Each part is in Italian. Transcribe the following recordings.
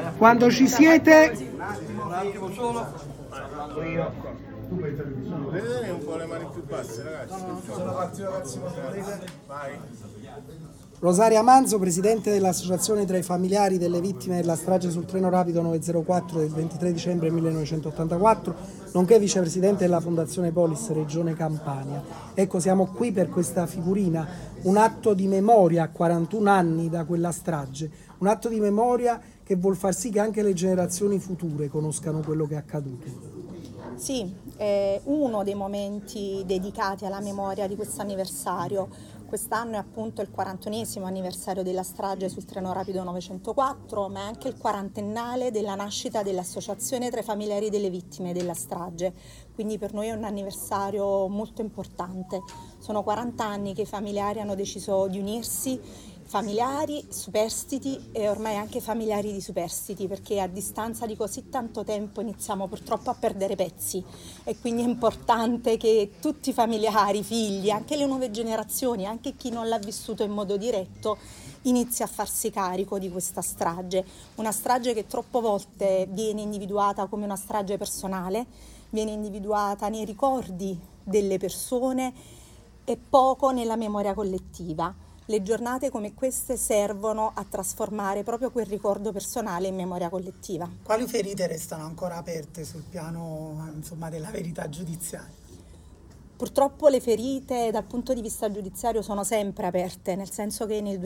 Quando ci siete. Un attimo solo. Vedete un po' le mani più basse, ragazzi. Sono ragazzi, vai. Rosaria Manzo, presidente dell'Associazione tra i familiari delle vittime della strage sul treno rapido 904 del 23 dicembre 1984, nonché vicepresidente della Fondazione Polis Regione Campania. Ecco, siamo qui per questa figurina, un atto di memoria a 41 anni da quella strage, un atto di memoria che vuol far sì che anche le generazioni future conoscano quello che è accaduto. Sì, è uno dei momenti dedicati alla memoria di questo anniversario. Quest'anno è appunto il 41esimo anniversario della strage sul treno rapido 904, ma è anche il 40ennale della nascita dell'Associazione tra i familiari delle vittime della strage. Quindi per noi è un anniversario molto importante. Sono 40 anni che i familiari hanno deciso di unirsi, familiari, superstiti e ormai anche familiari di superstiti, perché a distanza di così tanto tempo iniziamo purtroppo a perdere pezzi e quindi è importante che tutti i familiari, figli, anche le nuove generazioni, anche chi non l'ha vissuto in modo diretto, inizi a farsi carico di questa strage. Una strage che troppe volte viene individuata come una strage personale, viene individuata nei ricordi delle persone e poco nella memoria collettiva. Le giornate come queste servono a trasformare proprio quel ricordo personale in memoria collettiva. Quali ferite restano ancora aperte sul piano, della verità giudiziaria? Purtroppo le ferite dal punto di vista giudiziario sono sempre aperte, nel senso che nel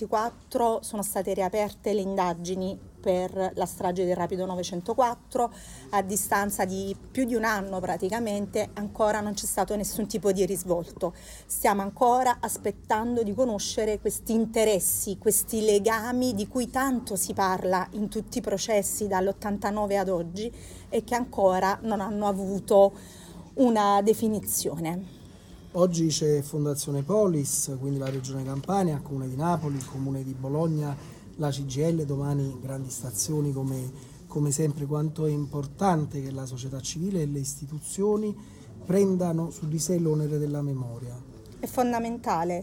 2024 sono state riaperte le indagini per la strage del Rapido 904, a distanza di più di un anno praticamente ancora non c'è stato nessun tipo di risvolto. Stiamo ancora aspettando di conoscere questi interessi, questi legami di cui tanto si parla in tutti i processi dall'89 ad oggi e che ancora non hanno avuto una definizione. Oggi c'è Fondazione Polis, quindi la Regione Campania, il Comune di Napoli, il Comune di Bologna, la CGIL, domani grandi stazioni come sempre. Quanto è importante che la società civile e le istituzioni prendano su di sé l'onere della memoria. È fondamentale.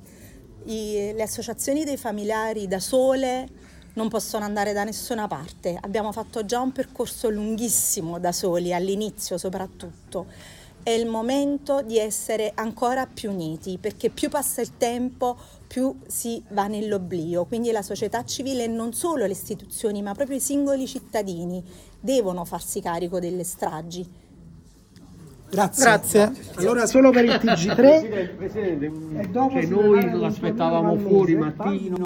Le associazioni dei familiari da sole non possono andare da nessuna parte. Abbiamo fatto già un percorso lunghissimo da soli, all'inizio soprattutto. È il momento di essere ancora più uniti, perché più passa il tempo, più si va nell'oblio. Quindi la società civile, non solo le istituzioni, ma proprio i singoli cittadini devono farsi carico delle stragi. Grazie. Allora solo per il TG3. Presidente, e dopo noi lo aspettavamo fuori mattino.